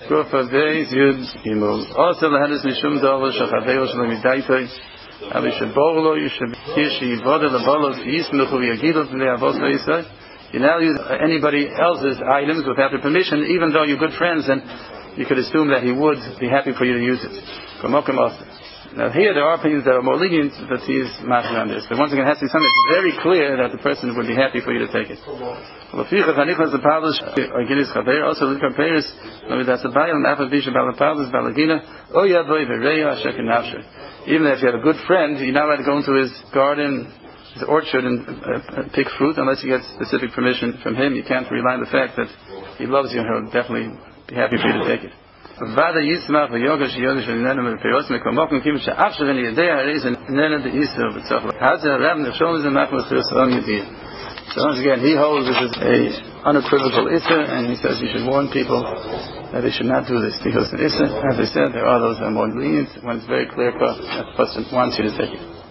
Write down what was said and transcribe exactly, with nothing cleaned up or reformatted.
Kufa Beis Yud Gimel. Also, Lahadis Mishum Dalash Achaveo Shalom Yidaitai. Abishaborlo Yishab Kishi Voda Labalos Yisnuchu Yagilu Bnei Avos Yisai. You now use anybody else's items without their permission, even though you're good friends, and you could assume that he would be happy for you to use it. Now here there are opinions that are more lenient, but he is master on this. But once again, it has to be something that's very clear that the person would be happy for you to take it. Also, the even if you have a good friend, you're not allowed to go into his garden, his orchard, and uh, pick fruit unless you get specific permission from him. You can't rely on the fact that he loves you and he'll definitely be happy for you to take it. Vada Yismach v'yogash yogash v'nenem v'peyos mekomokim kim she'af shevin yedei ha'reiz v'nenem v'yisrael v'tzach l'chazeh rav nefshon is a machmas v'yisrael yediyah. So once again, he holds this is a unequivocal issa, and he says you should warn people that they should not do this, because in issa, as I said, there are those that are more lenient when it's very clear cut that the person wants you to take it.